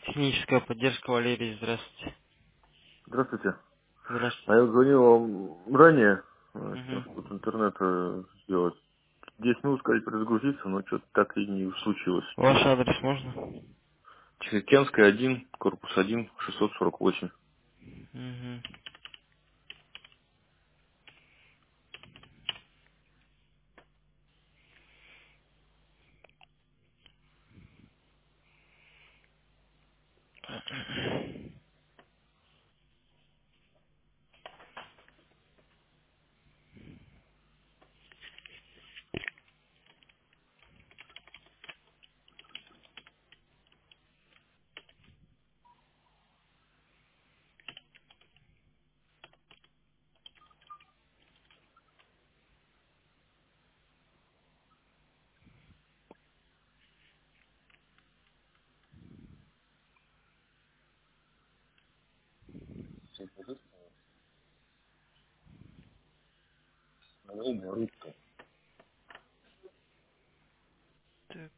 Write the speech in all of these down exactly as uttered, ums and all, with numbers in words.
Техническая поддержка, Валерий, здравствуйте. Здравствуйте. А Здравствуйте. я звонил вам ранее, э, с тем, чтобы Угу. вот интернет э, сделать. Здесь минут сказать перезагрузиться, но что-то так и не случилось Ваш ничего. адрес можно? Тихоокеанская один, корпус один, шестьсот сорок восемь. Угу. Так.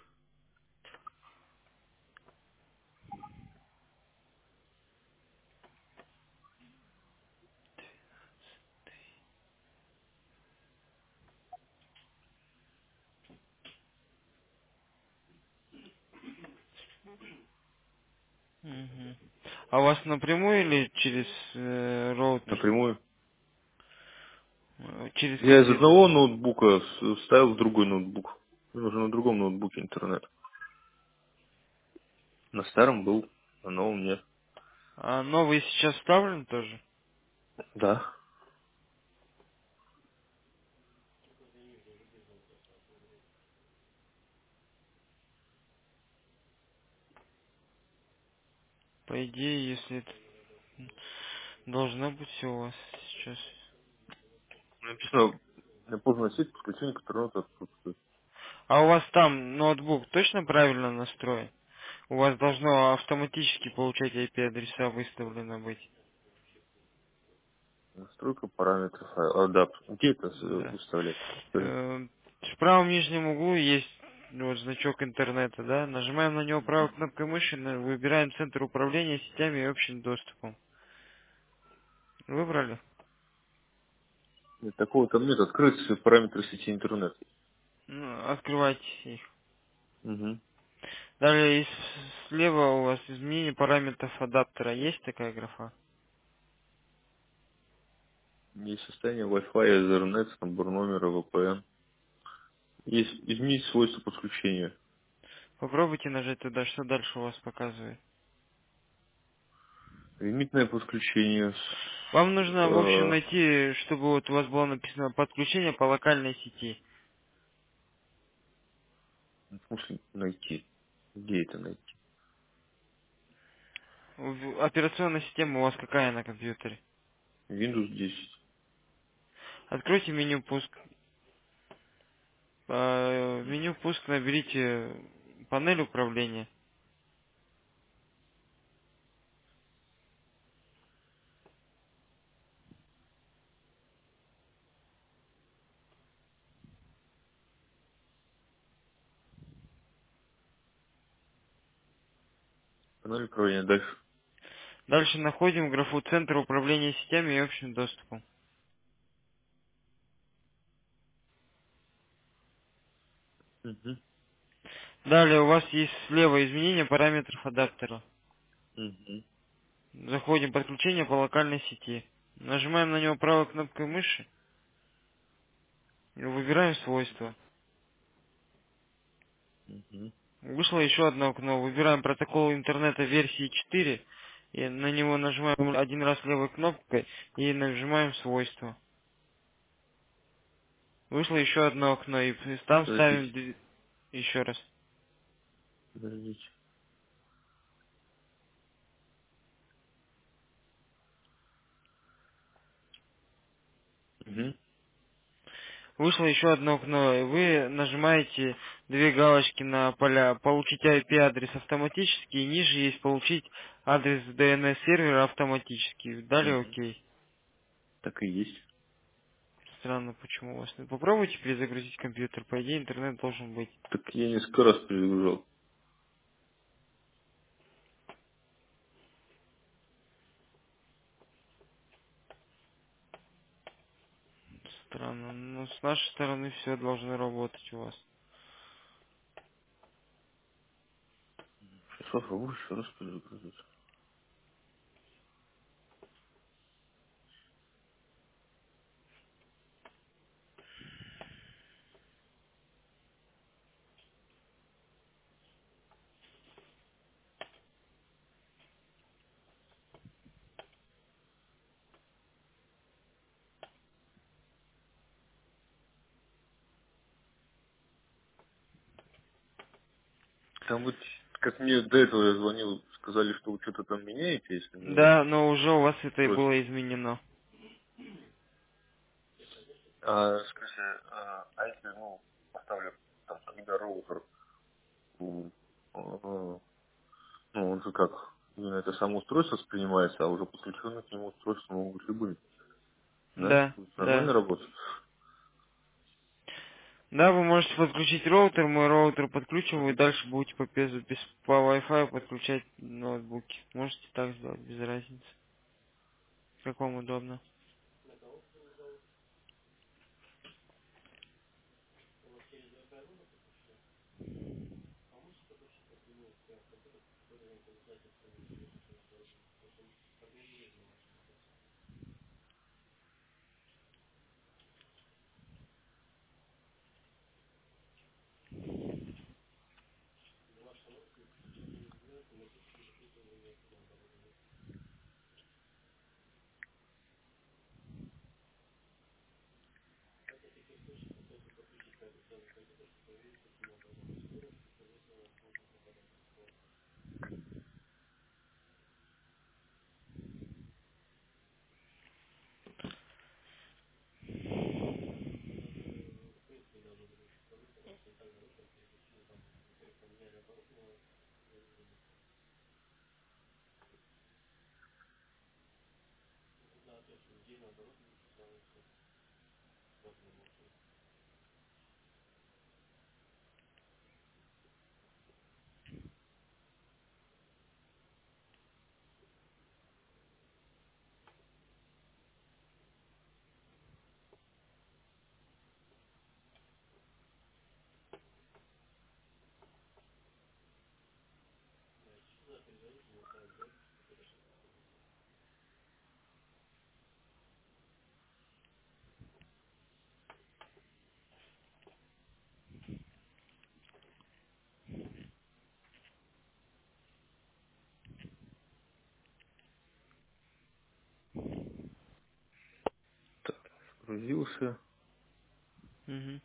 Угу. А у вас напрямую или через э, роутер? Напрямую. Э, Через Я из компьютер. одного ноутбука с- вставил в другой ноутбук. Мне уже на другом ноутбуке интернет. На старом был, на новом нет. А новый сейчас вставлен тоже? Да. По идее, если это должно быть все у вас сейчас. Написано, на поздно сеть подключение к интернету отсутствует. А у вас там ноутбук точно правильно настроен? У вас должно автоматически получать ай пи-адреса выставлено быть. Настройка параметров. А, да, где это с- Да. выставлять? Э, В правом нижнем углу есть вот значок интернета, да? Нажимаем на него правой кнопкой мыши, на- выбираем центр управления сетями и общим доступом. Выбрали? Нет, такого там нет. Открыть параметры сети интернет. Ну, открывайте их. Угу. Далее из- слева у вас изменение параметров адаптера. Есть такая графа? Есть состояние Wi-Fi, Ethernet, набор номера, ви пи эн. Есть изменить свойства подключения. Попробуйте нажать туда, что дальше у вас показывает. Лимитное подключение. с- Вам нужно, в общем, э, найти, чтобы вот у вас было написано подключение по локальной сети. в смысле найти? Где это найти? В- Операционная система у вас какая на компьютере? Windows десять. Откройте меню пуск. Э, В меню пуск наберите панель управления. Панель управления. Дальше. Дальше находим графу «Центр управления сетями и общим доступом». Угу. Далее у вас есть слева изменение параметров адаптера. Угу. Заходим «Подключение по локальной сети». Нажимаем на него правой кнопкой мыши и выбираем «Свойства». Угу. Вышло еще одно окно. Выбираем протокол интернета версии четыре. И на него нажимаем один раз левой кнопкой и нажимаем «Свойства». Вышло еще одно окно, и там ставим Подождите. д- еще раз. Подождите. Угу. Вышло еще одно окно, и вы нажимаете две галочки на поля «Получить ай пи-адрес автоматически», и ниже есть «Получить адрес ди эн эс сервера автоматически». Далее Угу. «Ок». Так и есть. Странно, почему у вас нет. Попробуйте перезагрузить компьютер, по идее интернет должен быть. Так я несколько раз перегружал. Странно. Ну, с нашей стороны все должно работать у вас. Сейчас попробую еще раз перезагрузить. Там вот, как мне до этого я звонил, сказали, что вы что-то там меняете, если менять Да, но уже у вас это и устройство. было изменено. А, скажи, а, а если, ну, поставлю там, когда роутер, м, а, ну, он же как, именно это само устройство воспринимается, а уже подключенные к нему устройства могут быть любые, да? Да, Будет да. нормально работать? Да, вы можете подключить роутер, мой роутер подключим, вы дальше будете по, без, без, по Wi-Fi подключать ноутбуки. Можете так сделать, без разницы. Как вам удобно. Так, загрузился. Мгм.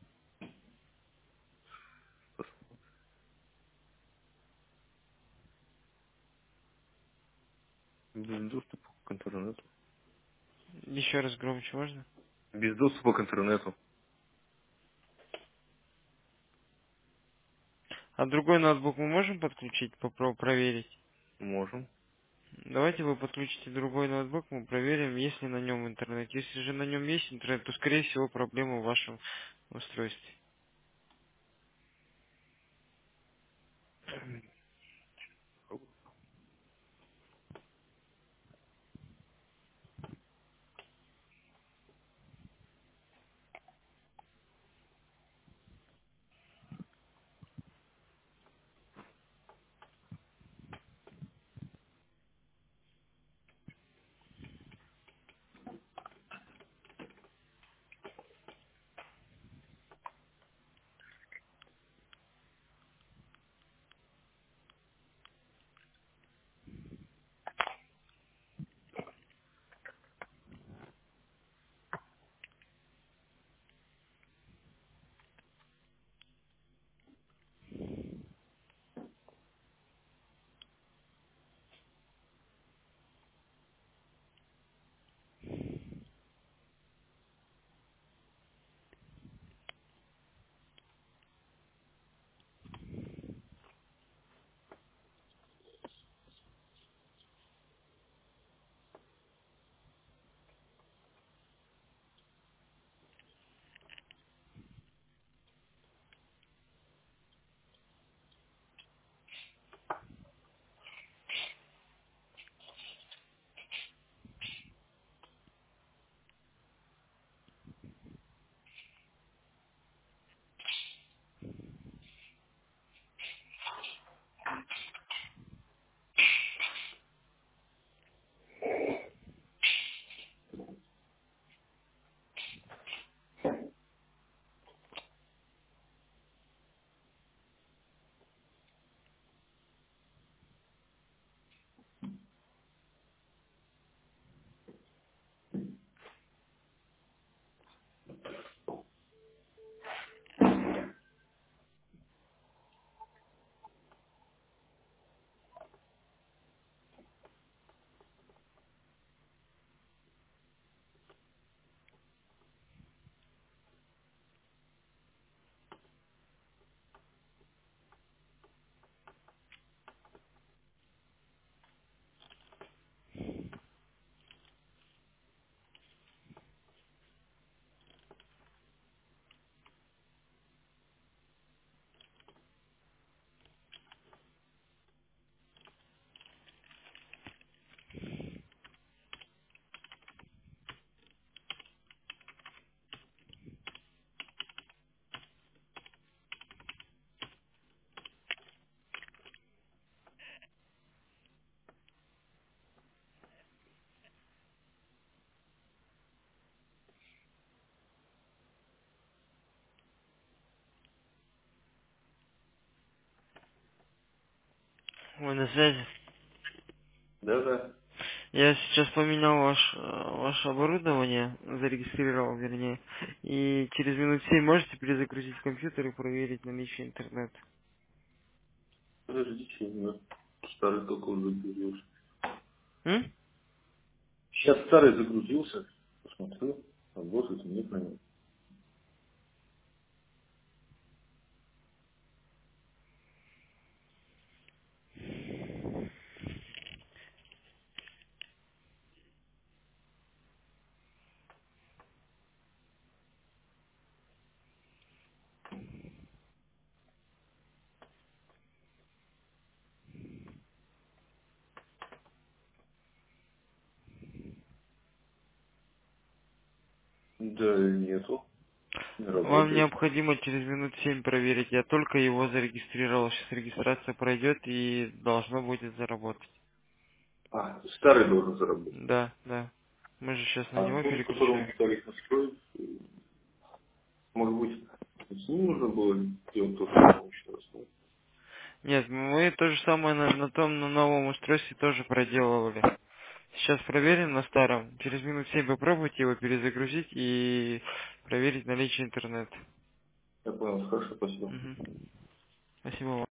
Без доступа к интернету. Еще раз громче можно? Без доступа к интернету. А другой ноутбук мы можем подключить, попробовать проверить? Можем. Давайте вы подключите другой ноутбук, мы проверим, есть ли на нем интернет. Если же на нем есть интернет, то, скорее всего, проблема в вашем устройстве. Вы на связи? Да, да. Я сейчас поменял ваш, э, ваше оборудование, зарегистрировал, вернее, и через минут семь можете перезагрузить компьютер и проверить наличие интернета. Подождите, у меня старый только уже загрузился. М? Сейчас старый загрузился. Посмотрю. Работает, нет на нем. Да, нету. Не Вам работает. необходимо через минут семь проверить. Я только его зарегистрировал. Сейчас регистрация пройдет и должно будет заработать. А, старый должен заработать. Да, да. Мы же сейчас на А него тот, которому переключаем. пытались настроить, э, может быть, с ним нужно было делать то же самое еще раз. Ну, Нет, мы то же самое на, на том, на новом устройстве тоже проделывали. Сейчас проверим на старом. Через минут семь попробуйте его перезагрузить и проверить наличие интернета. я понял, хорошо, спасибо. Мгм. Спасибо вам.